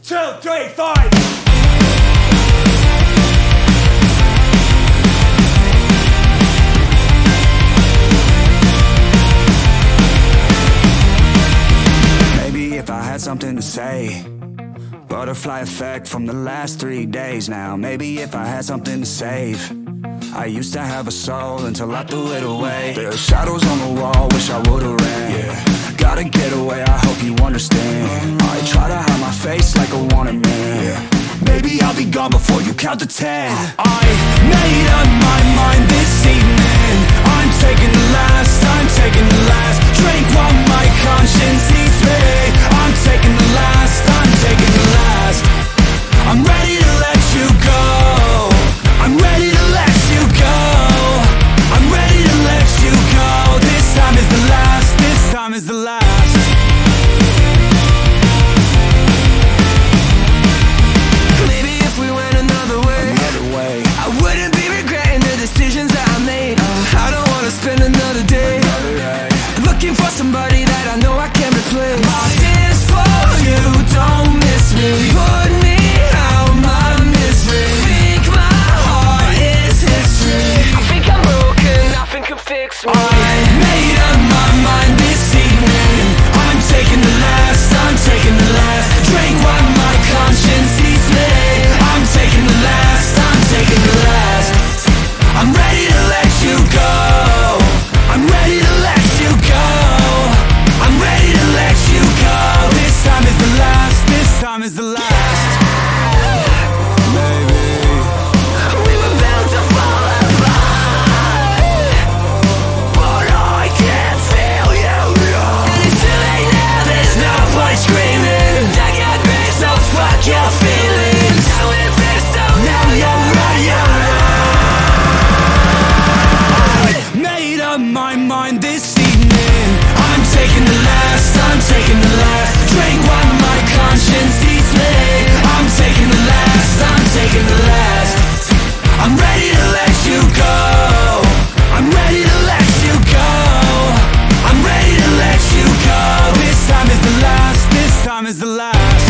2, 3, 5. If I had something to say, butterfly effect from the last 3 days now. Maybe if I had something to save. I used to have a soul until I threw it away. There are shadows on the wall, wish I would've ran. Gotta get away, I hope you understand. I try to hide my face like a wanted man. Maybe I'll be gone before you count to 10. I made up my mind this evening. I'm taking the last, I'm taking the last drink while my conscience eats me. I'm taking the last, I'm taking the last. I'm ready to let you go. I'm ready to let you go. I'm ready to let you go. This time is the last, this time is the last. Maybe if we went another way, I wouldn't be regretting the decisions that I made. I don't wanna spend another day looking for somebody that I know I can replace. My tears for you, don't miss me. Put me out my misery. Think my heart is history. I think I'm broken, nothing can fix me. I made up my mind this evening. I'm taking the last, I'm taking the last drink while my conscience eats me. I'm taking the last, I'm taking the last. I'm ready to let you go. I'm ready to let you go. I'm ready to let you go. This time is the last, this time is the last. Maybe we were bound to fall apart, but I can't feel you now. And it's too late now, there's no point screaming. I got grace, so fuck your feelings. Now we're pissed off, now you're right, you're right. I made up my mind this evening. I'm taking the last, I'm taking the last drink while my conscience eats me. I'm taking the last, I'm taking the last. I'm ready to let you go. I'm ready to let you go. I'm ready to let you go. This time is the last, this time is the last.